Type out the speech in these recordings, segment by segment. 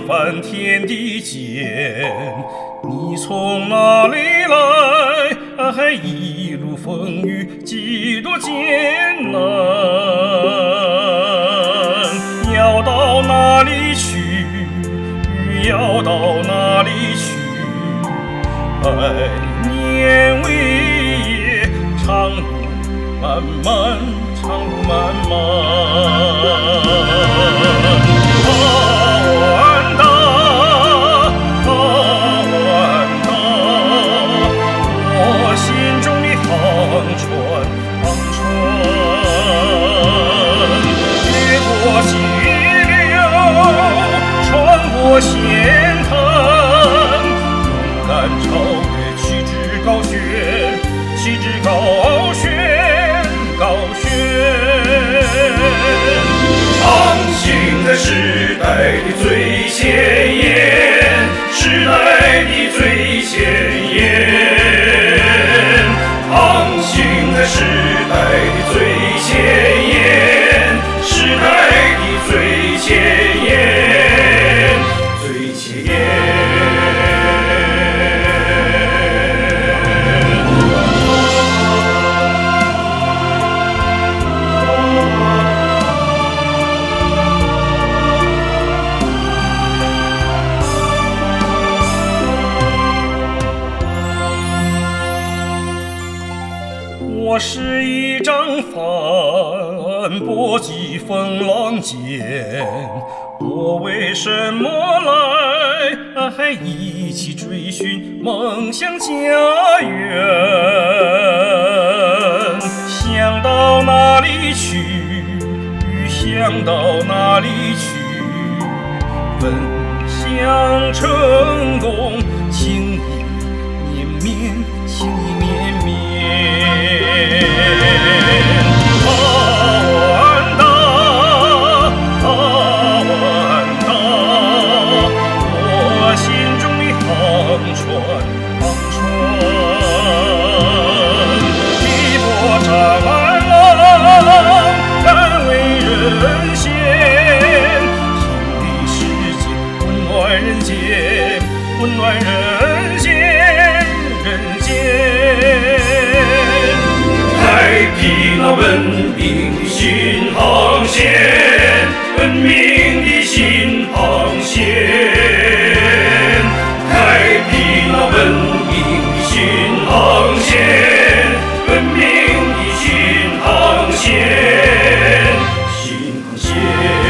翻天地间，你从哪里来？一路风雨几多艰难，要到哪里去？要到哪里去？百年为业，长路漫漫，长路漫漫。我险滩，勇敢超越，旗帜高悬，旗帜高悬，高悬。航行在时代的最前沿，时代的最前沿。航行在时代的最前沿，时代的最前沿。我是一张帆，簸箕风浪尖。我为什么来一起追寻梦想家园？想到哪里去？想到哪里去？奔向成功，情意绵绵，情意绵绵。温暖人间，人间，开辟那文明的新航线，文明的新航线，开辟那文明的新航线，文明的新航线，新航线。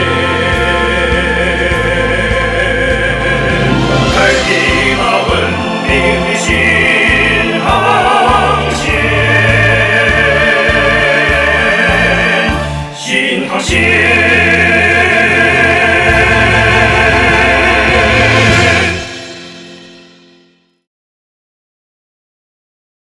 新航线。